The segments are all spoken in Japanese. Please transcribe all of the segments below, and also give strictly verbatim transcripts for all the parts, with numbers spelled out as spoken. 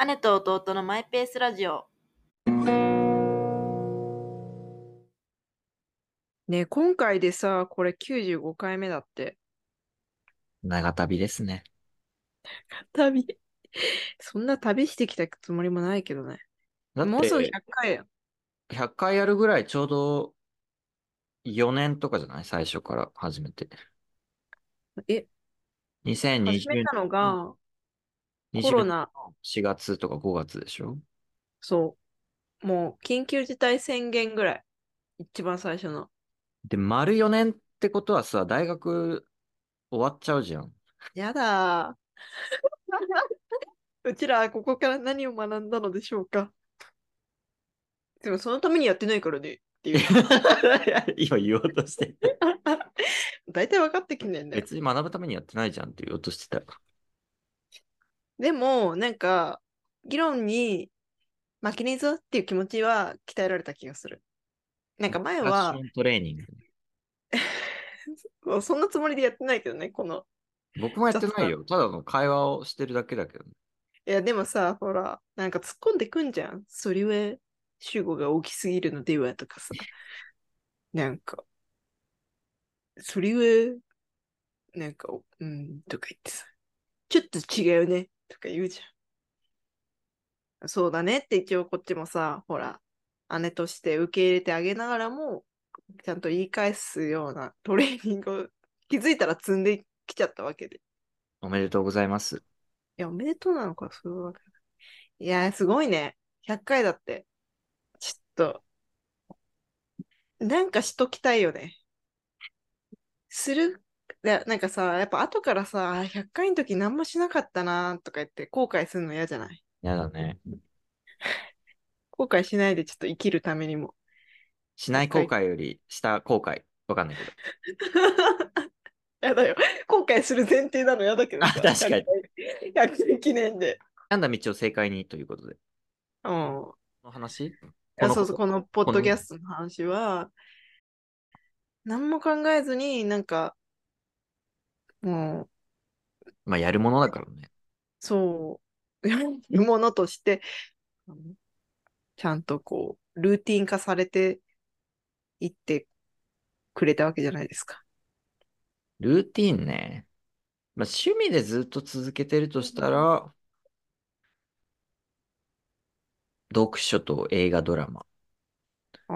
姉と弟のマイペースラジオ。 ね、今回でさ、これきゅうじゅうごかいめだって。 長旅ですね。 旅。そんな旅してきたつもりもないけどね。 だっもうすぐて、 ひゃっかいやん。 ひゃっかいやるぐらいちょうどよねんとかじゃない最初から始めて。 え、始め 2020 たの年、 がコ 20 ロナ、 年のしがつとかごがつでしょ？ そう、もう緊急事態宣言ぐらい。一番最初の。 で、丸よねんってことはさ、大学終わっちゃうじゃん。 やだー。うちらここから何を学んだのでしょうか。でもそのためにやってないからねっていう。 今言おうとしてた。 大体分かってきてんだよ。 別に学ぶためにやってないじゃんって言おうとしてた。 でも、なんか、議論に負けねえぞっていう気持ちは鍛えられた気がする。なんか前は、 アクショントレーニング。 そんなつもりでやってないけどね、この僕もやって雑談。 ないよ。ただの会話をしてるだけだけどね。 いや、でもさ、ほら、なんか突っ込んでくんじゃん。それは、主語が大きすぎるのではとかさ。なんか、それは、なんか、うん、とか言ってさ。ちょっと違うね、とか言うじゃん。そうだねって一応こっちもさ、ほら、姉として受け入れてあげながらも、ちゃんと言い返すようなトレーニングを気づいたら積んできちゃったわけで。いおめでとうございます。 や、おめでとうなのか、そういうわけ。いや、すごいね。ひゃっかいだって。ちょっと、なんかしときたいよね。する、いやなんかさ、やっぱ後からさ、あひゃっかいの時何もしなかったなとか言って後悔するの嫌じゃない？ やだね。 後悔しないでちょっと生きるためにも。100 しない後回。 悔よりした後悔。わかんないけど。 やだよ。後悔する前提なの嫌だけどあ、 さ、100 確かに。 回、ひゃっかい記念で。 選んだ道を正解にということで。 うん。 この話こあそうそう、 のことこのポッこの、 ドキャストの話は、何も考えずになんか、もう、 まあ、やるものだからね。 そう、やるものとして、あのちゃんとこう、ルーティン化されていってくれたわけじゃないですか。 ルーティンね。まあ、趣味でずっと続けてるとしたら、読書と映画ドラマうん。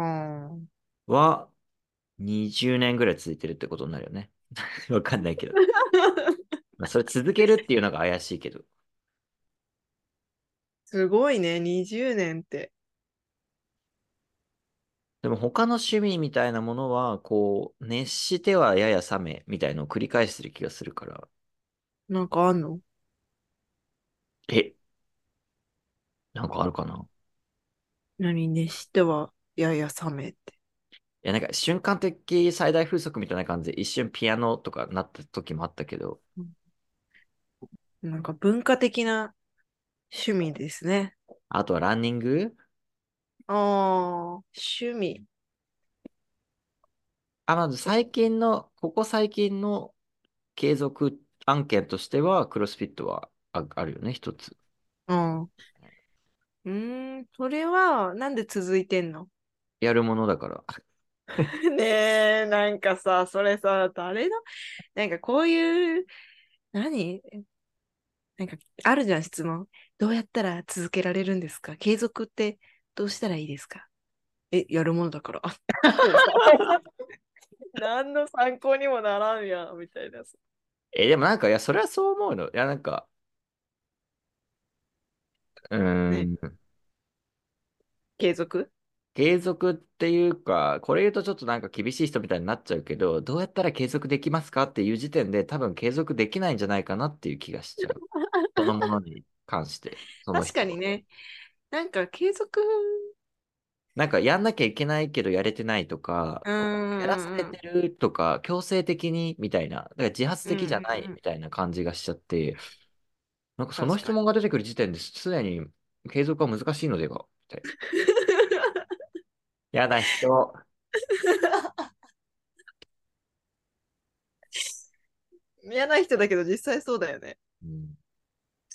はにじゅうねんぐらい続いてるってことになるよね。わかんないけど。まあ、それ続けるっていうのが怪しいけど。 すごいね、にじゅうねんって。 でも他の趣味みたいなものは、こう、熱してはやや冷めみたいのを繰り返してる気がするから。 なんかあんの？ え、なんかあるかな？ 何熱してはやや冷めって。 いや、なんか瞬間的最大風速みたいな感じで一瞬ピアノとかなった時もあったけど、 なんか文化的な趣味ですね。 あとはランニング。 ああ、趣味。 あ、まずそ最近の、ここ最近の継続案件としては、クロスフィットはあ、あるよね、一つ。 うん。うーん、それはなんで続いてんの？ やるものだから。 ねえ、なんかさ、それさ、誰の、なんかこういう、何なんかあるじゃん、質問。どうやったら続けられるんですか？継続ってどうしたらいいですか？え、やるものだから。でもさ、何の参考にもならんやん、みたいなさ。 え、でもなんか、いや、それはそう思うの。いや、なんか、うーね、 ん、 継続。 継続っていうか、これ言うとちょっとなんか厳しい人みたいになっちゃうけど、どうやったら継続できますかっていう時点で多分継続できないんじゃないかなっていう気がしちゃう。そのものに関して、その確か人は。 にね、なんか継続、 なんかやんなきゃいけないけどやれてないとか、 うーん、 こうやらされてうん、 るとか、強制的にみたいな、だから自発うん、 的じゃないうん、 みたいな感じがしちゃって、なんかその質確かに。 問が出てくる時点ですでに継続は難しいのではみたいな。やだ人。 嫌な人だけど実際そうだよね。 うん。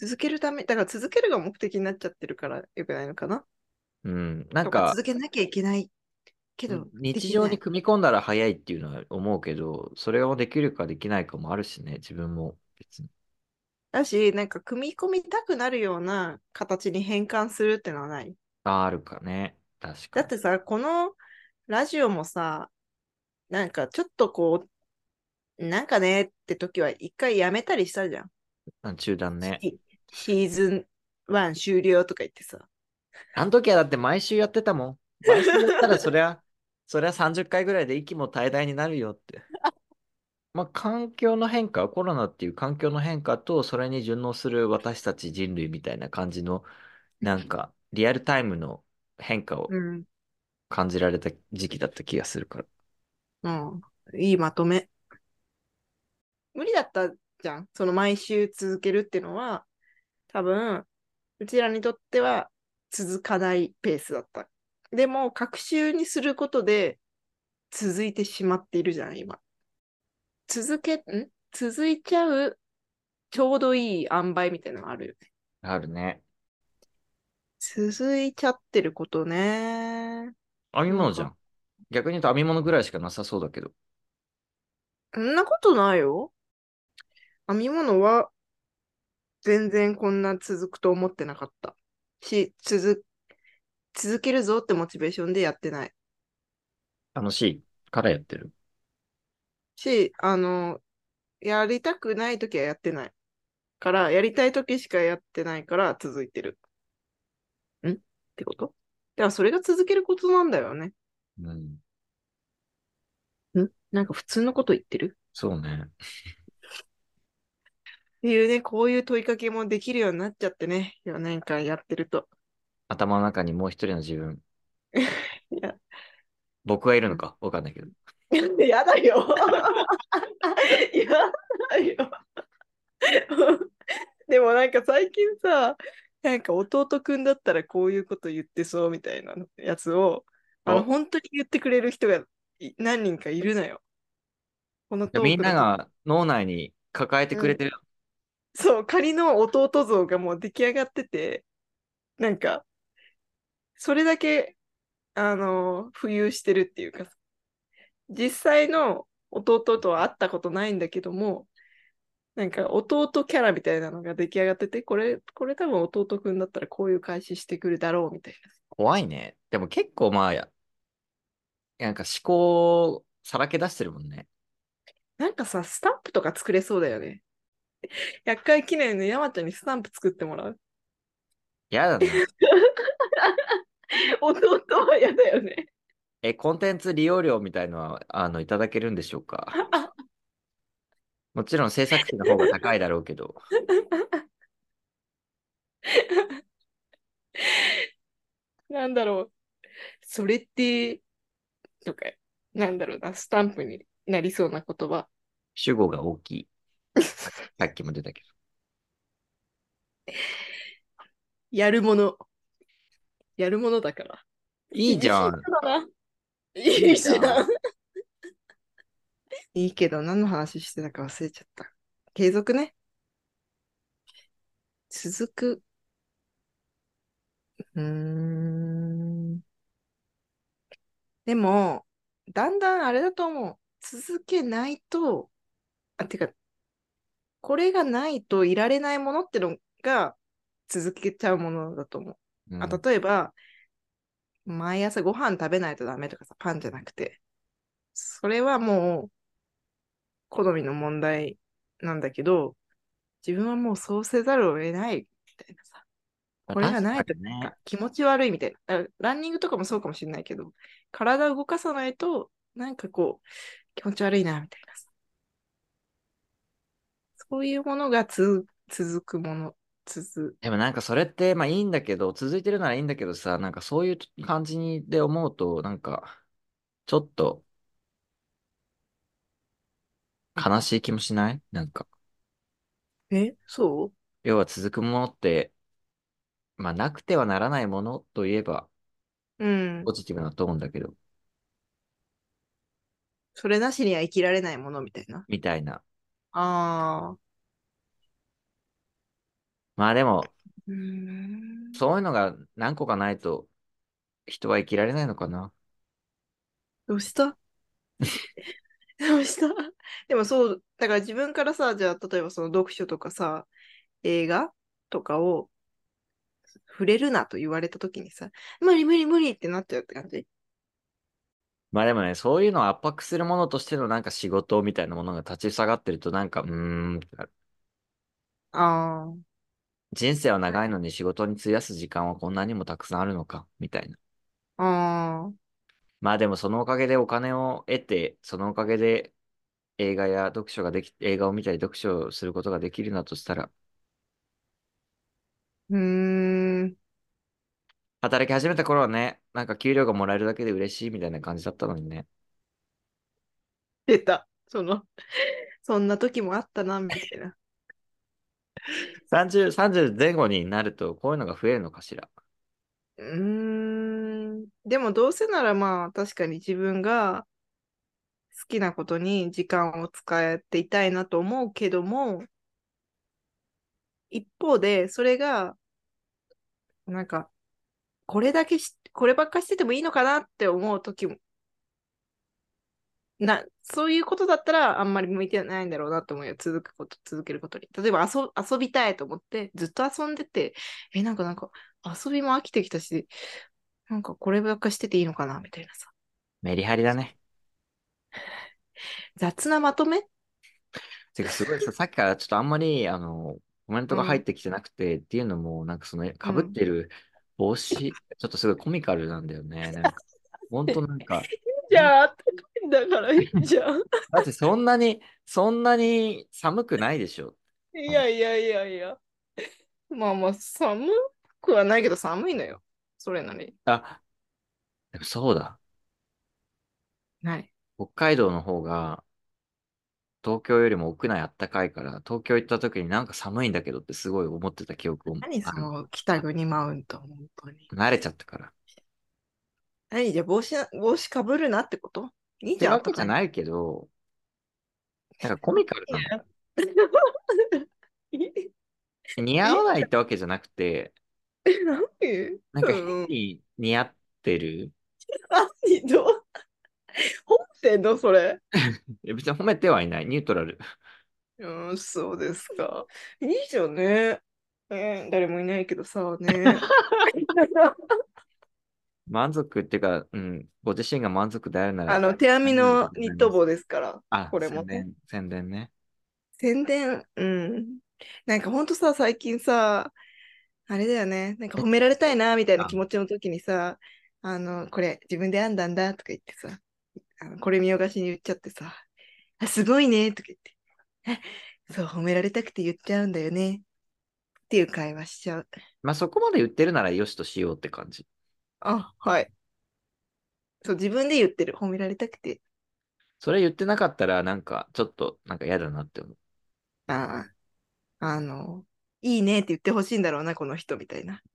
続けるため、だから続けるが目的になっちゃってるからよくないのかな。 うん。なんとかか、 続けなきゃいけないけど、で日常にきない。 組み込んだら早いっていうのは思うけど、それをできるかできないかもあるしね、自分も別に。 だし、なんか組み込みたくなるような形に変換するってのはない。 あるかね。確かに。 だってさ、このラジオもさ、なんかちょっとこう、なんかねって時は一回やめたりしたじゃん。 あ中断ね。 シシーズンワン終了とか言ってさ。 あの時はだって毎週やってたもん。毎週やったらそりゃ、そりゃさんじゅっかいぐらいで息も絶え絶えになるよって。まあ、環境の変化、コロナっていう環境の変化と、それに順応する私たち人類みたいな感じの、なんか、リアルタイムの変化をうん。 感じられた時期だった気がするから。 うん。いいまとめ。無理だったじゃん。その毎週続けるっていうのは、多分、うちらにとっては続かないペースだった。でも、学習にすることで続いてしまっているじゃん、今。続け、ん続いちゃうちょうどいい塩梅みたいなのがあるよね。 あるね。 続いちゃってることね。 編みなんか、 物じゃん。逆に言うと編み物ぐらいしかなさそうだけど。 そんなことないよ。編み物は全然こんな続くと思ってなかった。し、続、続けるぞってモチベーションでやってない。 楽しいからやってる。 し、あの、やりたくないときはやってない。から、やりたいときしかやってないから続いてる。んってことだからそれが続けることなんだよね。 うん。 んなんか普通のこと言ってるそうね。 っていうね、こういう問いかけもできるようになっちゃってね。よねんかんやってると。 頭の中にもう一人の自分。 いや、 僕はいるのかわかんないけど。 やだよ。やだよ。でもなんか最近さ、なんか弟くんだったらこういうこと言ってそうみたいなやつを、あの、 お、 本当に言ってくれる人がい何人かいるのよ。このトーみんクのと。 なが脳内に抱えてくうん。 れてる。 そう、仮の弟像がもう出来上がってて、なんか、それだけ、あの、浮遊してるっていうか、実際の弟とは会ったことないんだけども、なんか弟キャラみたいなのが出来上がってて、これ、これ多分弟くんだったらこういう返ししてくるだろうみたい怖いね。でも結構まあ、やなんか思考をさらけ出してるもんね。 な。なんかさ、スタンプとか作れそうだよね。ひゃっかい記念で山ちゃんにスタンプ作ってもらう。 やだな。 弟は嫌だよね。 え、コンテンツ利用料みたいのは、あの、いただけるんでしょうか？もちろん制作費の方が高いだろうけど。 なんだろう。それって、とか、なんだろうな、スタンプになりそうな言葉。 主語が大きい。さっきも出たけど。 やるもの。やるものだから。 いいじ厳しい人ゃん。 だな。 いいいいじゃん。 じゃん。いいけど、何の話してたか忘れちゃった。継続ね。続く。うーん。でも、だんだんあれだと思う。続けないと、あ、てか、これがないといられないものってのが続けちゃうものだと思う。あ、 うん。 例えば、毎朝ご飯食べないとダメとかさ、パンじゃなくて。それはもう好みの問題なんだけど、自分はもうそうせざるを得ないみたいなさ。 まあ、 これが確ないとなんかにね。 か気持ち悪いみたいな。だからランニングとかもそうかもしれないけど、体を動かさないと、なんかこう、気持ち悪いなみたいなさ。そういうものがつ続くもの。続でもなんかそれって、まあいいんだけど、続いてるならいいんだけどさ、なんかそういう感じにで思うと、なんか、ちょっと悲しい気もしないなんか。 え、そ要は続くものって、まあなくてはならないものといえば、 ううん。 ポジティブなトーンだけど、 それなしには生きられないものみたいな。 みたいな。 ああ。 まあでも、 うーん。 そういうのが何個かないと人は生きられないのかな。 どうしたどうしたでもそう、だから自分からさ、じゃあ、例えばその読書とかさ、映画とかを触れるなと言われたときにさ、無理無理無理ってなっちゃうって感じ。 まあでもね、そういうのを圧迫するものとしてのなんか仕事みたいなものが立ち塞がってるとなんか、うーんってなる。 ああ。 人生は長いのに仕事に費やす時間はこんなにもたくさんあるのか、みたいな。 ああ。 まあでもそのおかげでお金を得て、そのおかげで映画や読書ができ、映画を見たり読書をすることができるなとしたら、 うーん。 働き始めた頃はね、なんか給料がもらえるだけで嬉しいみたいな感じだったのにね。 出た。その、そんな時もあったな、みたいな。 さんじゅう、さんじゅう前後になるとこういうのが増えるのかしら。 うーん。でもどうせならまあ、確かに自分が好きなことに時間を使っていたいなと思うけども、一方で、それが、なんか、これだけし、こればっかしててもいいのかなって思う時も、な、そういうことだったらあんまり向いてないんだろうなって思うよ。続くこと、続けることに。例えば遊、遊びたいと思って、ずっと遊んでて、え、なんかなんか、遊びも飽きてきたし、なんかこればっかしてていいのかなみたいなさ。 メリハリだね。 雑なまとめ。 てかすごいさ、さっきからちょっとあんまり、あの、コメントが入っうん、 てきてなくて、っていうのも、なんかその、被っうん。 てる帽子、ちょっとすごいコミカルなんだよね。なんか、ほんとなんか、 じゃあ、あったかいんだからいいじゃん。 だってそんなに、そんなに寒くないでしょ。 いほんやいやいやいや。まあまあ、寒くはないけど寒いのよ。それなり。 あ、でもそうだ。 ない。 北海道の方が、東京よりも屋内あったかいから、東京行った時になんか寒いんだけどってすごい思ってた記憶もある。 何その北国マウント、本当に。 慣れちゃったから。っ何じゃあ帽子な、帽子かぶるなってこと？いいじゃん、あてわったかいの。 けじゃないけど、なんかコミカルなの。 いい似合わいいないってわけじゃなくて、 何なんか変うん。 に似合ってる。 何どう褒めてんのそれ。 いや別に褒めてはいない。ニュートラル。 うん、そうですか。いいじゃんね。えー誰もいないけどさ、ね。 満足っていうか、うん、ご自身が満足であるなら、 あの、手編みありがとうのございます。 ニット帽ですから、 あ、 これもね。 宣伝、宣伝ね。 宣伝、うん。なんかほんとさ、最近さ、あれだよね。なんかえ、 褒められたいな、みたいなあ、 気持ちの時にさ、あの、これ自分で編んだんだとか言ってさ、あのこれ見よがしに言っちゃってさ、あ、すごいねとか言って、あそう、褒められたくて言っちゃうんだよねっていう会話しちゃう。 まあそこまで言ってるならよしとしようって感じ。 あ、はい。そう、自分で言ってる。褒められたくて。 それ言ってなかったら、なんか、ちょっと、なんか嫌だなって思う。 ああ、あの、いいねって言ってほしいんだろうな、この人みたいな。 うん。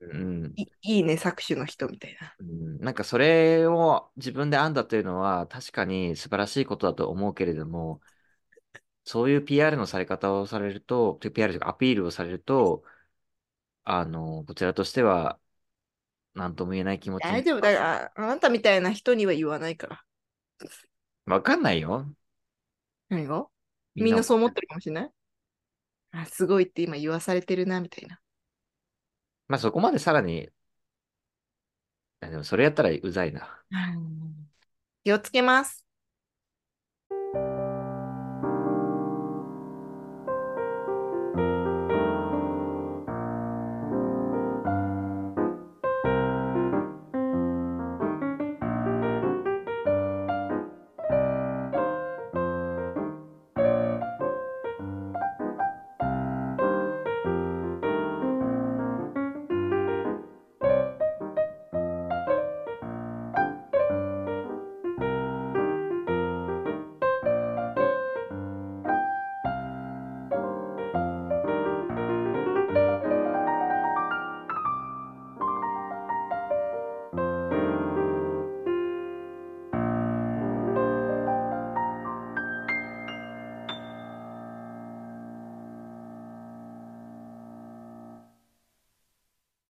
いいいね、搾取の人みたいな。 うん、なんかそれを自分で編んだというのは確かに素晴らしいことだと思うけれども、そういう ピーアール のされ方をされると、ピーアール というかアピールをされると、あの、こちらとしては何とも言えない気持ちに、 大丈夫だから、ああなたみたいな人には言わないから。 わかんないよ。 何がみんみんな思ってる。 なそう思ってるかもしれない。あ、すごいって今言わされてるな、みたいな。 まあそこまでさらに、あでもそれやったらうざいな。 うん気をつけます。